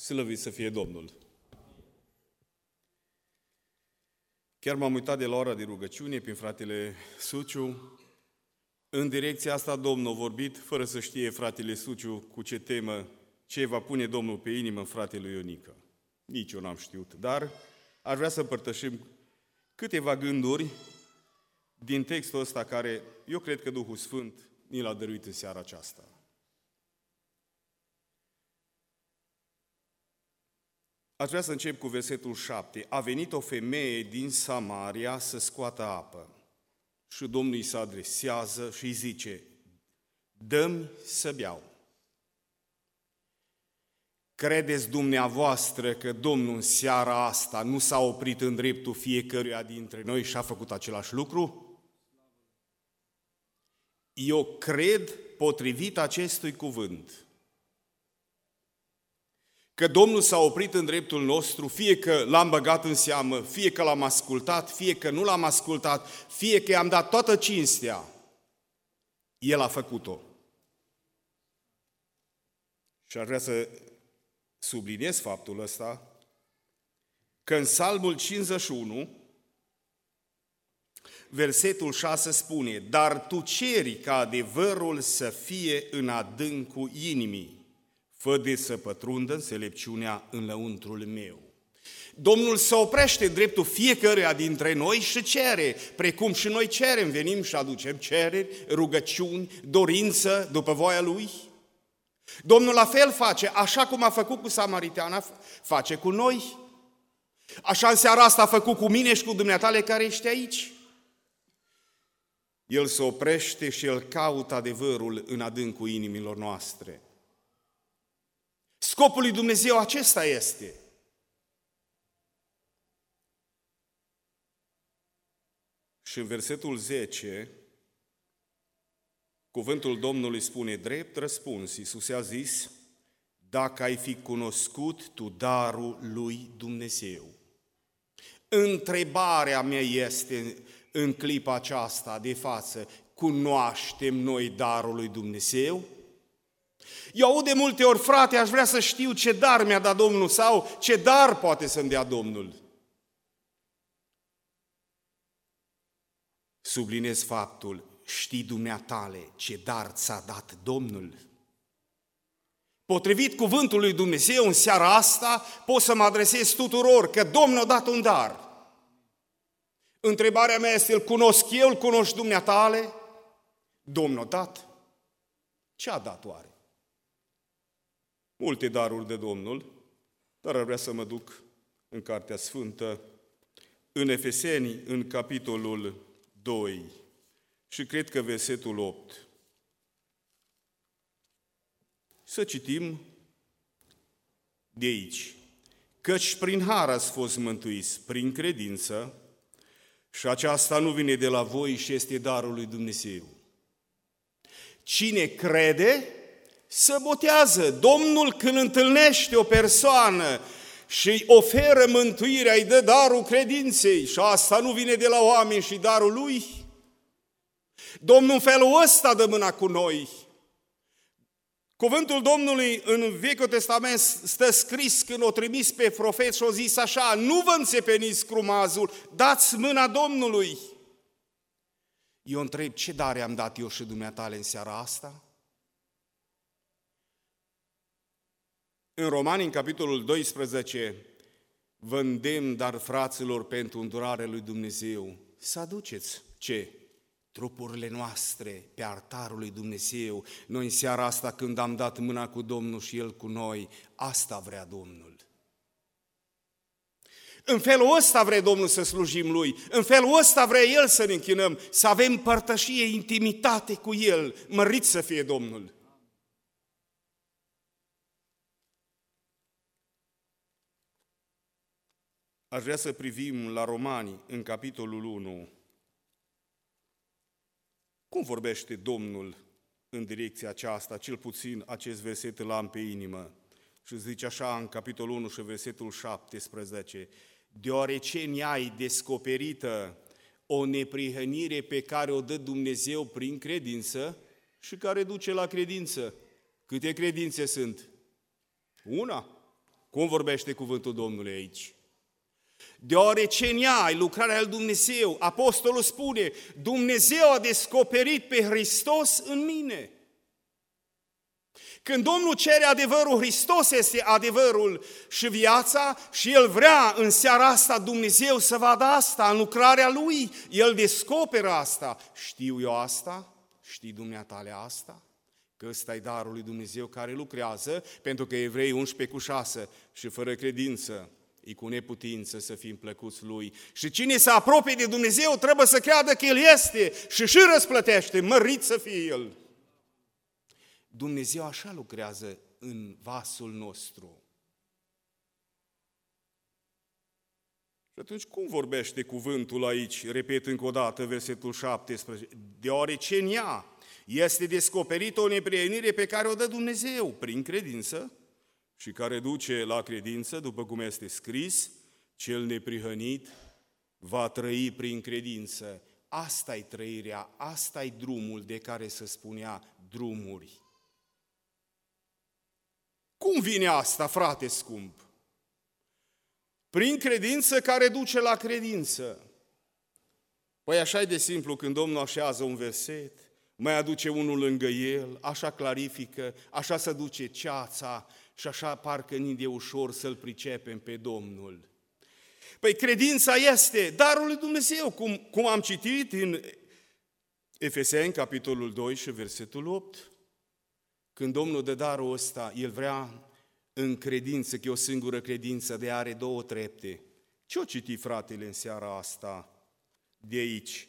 Slăvit să fie Domnul! Chiar m-am uitat de la ora de rugăciune prin fratele Suciu. În direcția asta Domnul a vorbit, fără să știe fratele Suciu cu ce temă, ce va pune Domnul pe inimă fratele Ionică. Nici eu n-am știut, dar aș vrea să împărtășim câteva gânduri din textul ăsta care eu cred că Duhul Sfânt ni l-a dăruit în seara aceasta. Aș vrea să încep cu versetul 7. A venit o femeie din Samaria să scoată apă. Și Domnul îi se adresează și îi zice: dă-mi să beau. Credeți dumneavoastră că Domnul în seara asta nu s-a oprit în dreptul fiecăruia dintre noi și a făcut același lucru? Eu cred, potrivit acestui cuvânt, că Domnul s-a oprit în dreptul nostru, fie că l-am băgat în seamă, fie că l-am ascultat, fie că nu l-am ascultat, fie că i-am dat toată cinstea, El a făcut-o. Și aș vrea să subliniez faptul ăsta, că în Psalmul 51, versetul 6 spune: dar Tu ceri ca adevărul să fie în adâncul inimii, fă de să pătrundă înțelepciunea în lăuntrul meu. Domnul se oprește în dreptul fiecăruia dintre noi și cere, precum și noi cerem, venim și aducem cereri, rugăciuni, dorință după voia Lui. Domnul la fel face, așa cum a făcut cu Samariteana, face cu noi. Așa în seara asta a făcut cu mine și cu dumneatale care ești aici. El se oprește și El caută adevărul în adâncul inimilor noastre. Scopul lui Dumnezeu acesta este. Și în versetul 10, cuvântul Domnului spune: drept răspuns, Iisus a zis: dacă ai fi cunoscut tu darul lui Dumnezeu. Întrebarea mea este în clipa aceasta de față: cunoaștem noi darul lui Dumnezeu? Eu aud de multe ori: frate, aș vrea să știu ce dar mi-a dat Domnul sau ce dar poate să-mi dea Domnul. Sublinez faptul: știi dumneatale ce dar ți-a dat Domnul? Potrivit cuvântului lui Dumnezeu, în seara asta pot să mă adresez tuturor că Domnul a dat un dar. Întrebarea mea este: îl cunosc eu, îl cunoști dumneatale? Domnul a dat. Ce a dat oare? Multe daruri de Domnul, dar ar vrea să mă duc în Cartea Sfântă, în Efeseni, în capitolul 2, și cred că versetul 8. Să citim de aici: căci prin har ați fost mântuiți, prin credință, și aceasta nu vine de la voi, și este darul lui Dumnezeu. Cine crede, se botează. Domnul, când întâlnește o persoană și îi oferă mântuirea, îi dă darul credinței, și asta nu vine de la oameni, și darul Lui. Domnul în felul ăsta dă mâna cu noi. Cuvântul Domnului în Vechiul Testament stă scris când o trimis pe profet și o zis așa: nu vă înțepeniți crumazul, dați mâna Domnului. Eu întreb: ce dare am dat eu și dumneatale în seara asta? În Romani, în capitolul 12, vă îndemn, dar fraților, pentru îndurarea lui Dumnezeu, să aduceți ce? Trupurile noastre pe altarul lui Dumnezeu. Noi în seara asta, când am dat mâna cu Domnul și El cu noi, asta vrea Domnul. În felul ăsta vrea Domnul să slujim Lui, în felul ăsta vrea El să ne închinăm, să avem părtășie, intimitate cu El. Mărit să fie Domnul! Aș vrea să privim la Romani, în capitolul 1. Cum vorbește Domnul în direcția aceasta? Cel puțin acest verset îl am pe inimă. Și zice așa în capitolul 1 și versetul 17: deoarece ne-ai descoperită o neprihănire pe care o dă Dumnezeu prin credință și care duce la credință. Câte credințe sunt? Una. Cum vorbește cuvântul Domnului aici? Deoarece în ea e lucrarea lui Dumnezeu. Apostolul spune, Dumnezeu a descoperit pe Hristos în mine. Când Domnul cere adevărul, Hristos este adevărul și viața și El vrea în seara asta Dumnezeu să vadă asta în lucrarea Lui. El descoperă asta. Știu eu asta? Știi dumneatale asta? Că ăsta e darul lui Dumnezeu care lucrează, pentru că Evrei 11:6 și fără credință e cu neputință să fim plăcuți Lui. Și cine se apropie de Dumnezeu trebuie să creadă că El este și răsplătește, mărit să fie El. Dumnezeu așa lucrează în vasul nostru. Și atunci cum vorbește cuvântul aici? Repet încă o dată versetul 17. Deoarece în ea este descoperită o neprihănire pe care o dă Dumnezeu prin credință și care duce la credință, după cum este scris, cel neprihănit va trăi prin credință. Asta-i trăirea, asta-i drumul de care se spunea drumuri. Cum vine asta, frate scump? Prin credință care duce la credință. Păi așa e de simplu, când Domnul așează un verset, mai aduce unul lângă el, așa clarifică, așa se duce ceața și așa parcă ni de ușor să-L pricepem pe Domnul. Păi credința este darul lui Dumnezeu, cum am citit în Efeseni, capitolul 2 și versetul 8. Când Domnul dă darul ăsta, El vrea în credință, că e o singură credință, de are două trepte. Ce-o citi fratele în seara asta de aici?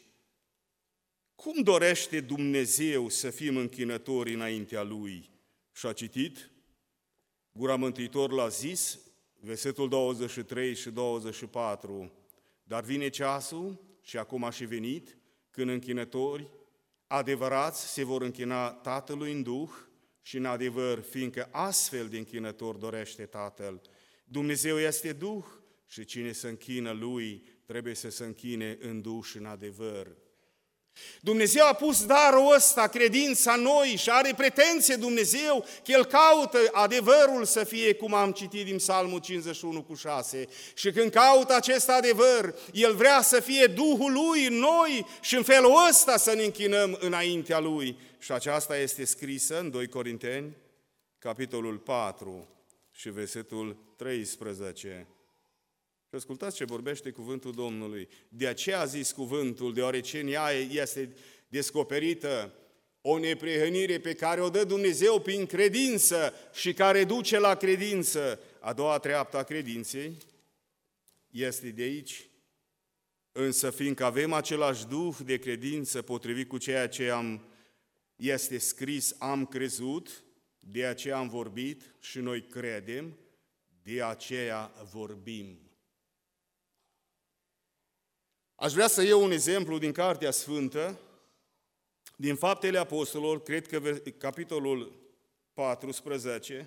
Cum dorește Dumnezeu să fim închinători înaintea Lui? Și-a citit, Gura Mântuitorului a zis, versetul 23 și 24, dar vine ceasul, și acum a și venit, când închinători adevărați se vor închina Tatălui în Duh și în adevăr, fiindcă astfel de închinător dorește Tatăl. Dumnezeu este Duh și cine se închină Lui trebuie să se închine în Duh și în adevăr. Dumnezeu a pus darul ăsta, credința în noi, și are pretenție Dumnezeu că El caută adevărul să fie, cum am citit din Psalmul 51:6. Și când caută acest adevăr, El vrea să fie Duhul Lui în noi și în felul ăsta să ne închinăm înaintea Lui. Și aceasta este scrisă în 2 Corinteni, capitolul 4 și versetul 13. Și ascultați ce vorbește cuvântul Domnului. De aceea a zis cuvântul, deoarece în ea este descoperită o neprihănire pe care o dă Dumnezeu prin credință și care duce la credință. A doua treaptă a credinței este de aici. Însă fiindcă avem același duh de credință potrivit cu ceea ce este scris, am crezut, de aceea am vorbit și noi credem, de aceea vorbim. Aș vrea să iau un exemplu din Cartea Sfântă, din Faptele Apostolilor, cred că capitolul 14,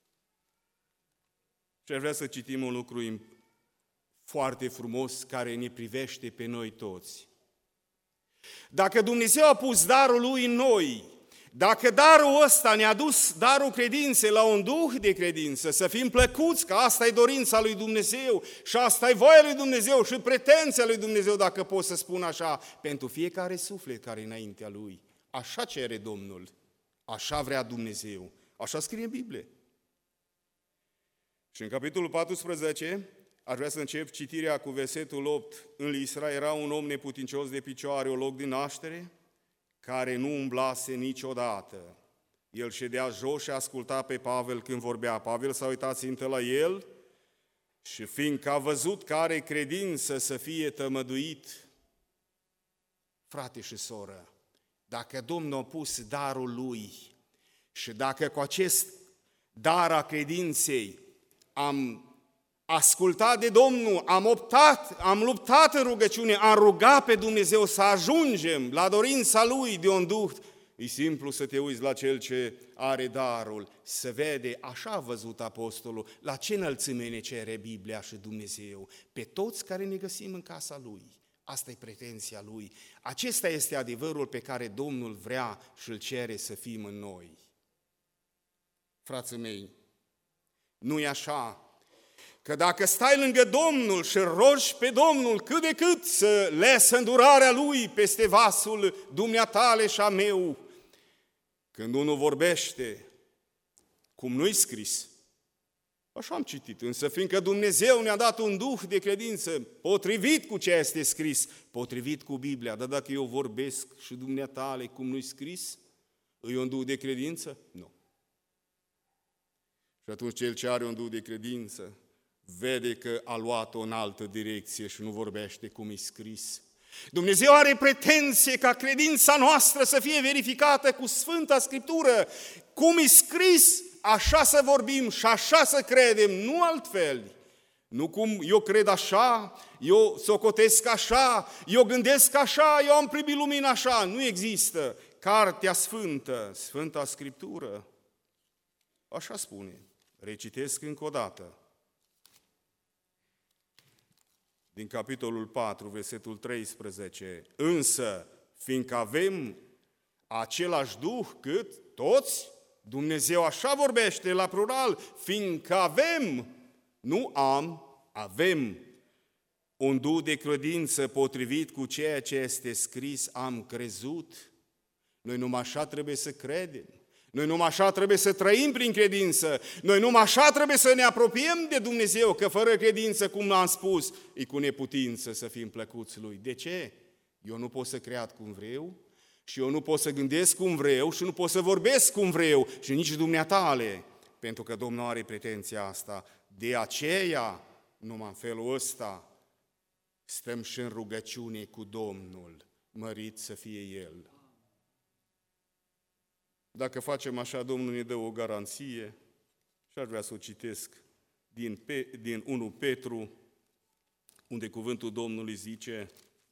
și aș vrea să citim un lucru foarte frumos care ne privește pe noi toți. Dacă Dumnezeu a pus darul Lui în noi, dacă darul ăsta ne-a dus darul credinței la un duh de credință, să fim plăcuți, că asta e dorința lui Dumnezeu și asta e voia lui Dumnezeu și pretenția lui Dumnezeu, dacă pot să spun așa, pentru fiecare suflet care e înaintea Lui. Așa cere Domnul, așa vrea Dumnezeu, așa scrie în Biblie. Și în capitolul 14, aș vrea să încep citirea cu versetul 8. În Listra era un om neputincios de picioare, o loc din naștere, care nu umblase niciodată. El ședea jos și asculta pe Pavel când vorbea. Pavel s-a uitat țintă la el și fiindcă a văzut că are credință să fie tămăduit, frate și soră, dacă Domnul a pus darul Lui și dacă cu acest dar a credinței am ascultat de Domnul, am luptat în rugăciune, am rugat pe Dumnezeu să ajungem la dorința Lui de un duh. E simplu să te uiți la Cel ce are darul, să vede, așa a văzut apostolul, la ce înălțime ne cere Biblia și Dumnezeu, pe toți care ne găsim în casa Lui. Asta e pretenția Lui. Acesta este adevărul pe care Domnul vrea și îl cere să fim în noi. Frații mei, nu e așa că dacă stai lângă Domnul și rogi pe Domnul cât de cât să lesă îndurarea Lui peste vasul dumneatale și a meu, când unul vorbește cum nu-i scris, așa am citit, însă fiindcă Dumnezeu ne-a dat un duh de credință potrivit cu ce este scris, potrivit cu Biblia, dar dacă eu vorbesc și dumneatale cum nu-i scris, îi un duh de credință? Nu. Și atunci cel ce are un duh de credință vede că a luat-o în altă direcție și nu vorbește cum e scris. Dumnezeu are pretenție ca credința noastră să fie verificată cu Sfânta Scriptură. Cum e scris, așa să vorbim și așa să credem, nu altfel. Nu cum eu cred așa, eu socotesc așa, eu gândesc așa, eu am primit lumina așa. Nu există. Cartea Sfântă, Sfânta Scriptură, așa spune. Recitesc încă o dată. Din capitolul 4, versetul 13. Însă, fiindcă avem același Duh cât toți, Dumnezeu așa vorbește la plural, fiindcă avem, nu am, avem un Duh de credință potrivit cu ceea ce este scris, am crezut. Noi numai așa trebuie să credem. Noi numai așa trebuie să trăim prin credință. Noi numai așa trebuie să ne apropiem de Dumnezeu, că fără credință, cum am spus, e cu neputință să fim plăcuți Lui. De ce? Eu nu pot să cread cum vreau și eu nu pot să gândesc cum vreau și nu pot să vorbesc cum vreau și nici dumneatale, pentru că Domnul are pretenția asta. De aceea, numai în felul ăsta, stăm și în rugăciune cu Domnul, mărit să fie El. Dacă facem așa, Domnul ne dă o garanție și aș vrea să o citesc din 1 Petru, unde cuvântul Domnului zice,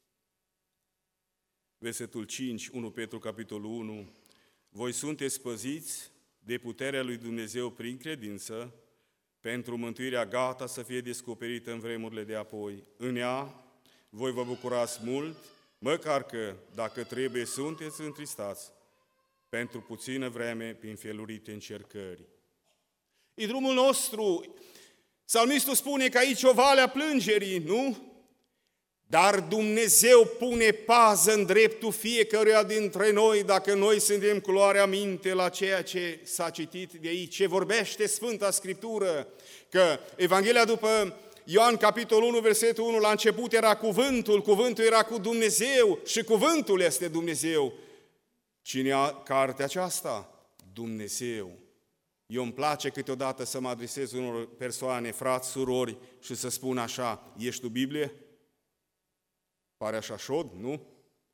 versetul 5, 1 Petru, capitolul 1, voi sunteți păziți de puterea lui Dumnezeu prin credință, pentru mântuirea gata să fie descoperită în vremurile de apoi. În ea voi vă bucurați mult, măcar că, dacă trebuie, sunteți întristați, pentru puțină vreme, prin felurite încercări. E drumul nostru. Psalmistul spune că aici o vale a plângerii, nu? Dar Dumnezeu pune pază în dreptul fiecăruia dintre noi, dacă noi suntem cu luarea minte la ceea ce s-a citit de aici, ce vorbește Sfânta Scriptură, că Evanghelia după Ioan, capitolul 1, versetul 1, la început era cuvântul, cuvântul era cu Dumnezeu și cuvântul este Dumnezeu. Cine a cartea aceasta? Dumnezeu. Eu îmi place câteodată să mă adresez unor persoane, frați, surori, și să spun așa, ești tu Biblie? Pare așa șod, nu?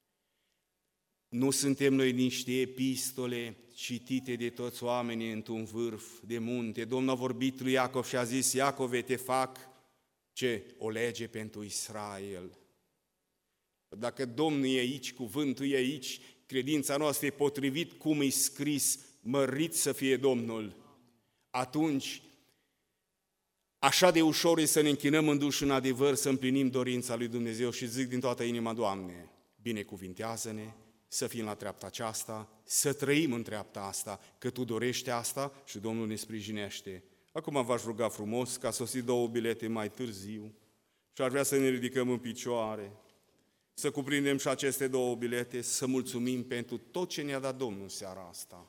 Nu suntem noi niște epistole citite de toți oamenii într-un vârf de munte. Domnul a vorbit lui Iacov și a zis, Iacove, te fac ce? O lege pentru Israel. Dacă Domnul e aici, cuvântul e aici, credința noastră e potrivit cum e scris, mărit să fie Domnul, atunci așa de ușor e să ne închinăm în duș în adevăr, să împlinim dorința lui Dumnezeu și zic din toată inima, Doamne, binecuvintează-ne, să fim la treapta aceasta, să trăim în treapta asta, că Tu dorești asta și Domnul ne sprijinește. Acum v-aș ruga frumos ca să sosi 2 bilete mai târziu și ar vrea să ne ridicăm în picioare, să cuprindem și aceste 2 bilete, să mulțumim pentru tot ce ne-a dat Domnul în seara asta.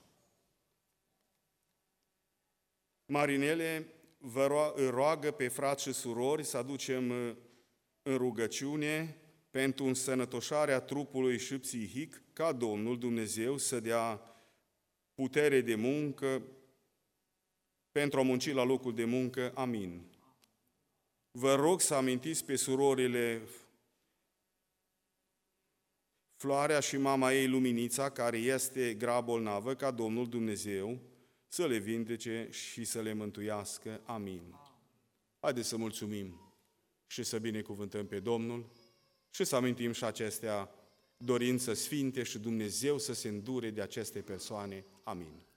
Marinele vă roagă pe frați și surori să aducem în rugăciune pentru însănătoșarea trupului și psihic, ca Domnul Dumnezeu să dea putere de muncă pentru a munci la locul de muncă. Amin. Vă rog să amintiți pe surorile Floarea și mama ei Luminița, care este grav bolnavă, ca Domnul Dumnezeu să le vindece și să le mântuiască. Amin. Haideți să mulțumim și să binecuvântăm pe Domnul și să amintim și acestea dorințe sfinte și Dumnezeu să se îndure de aceste persoane. Amin.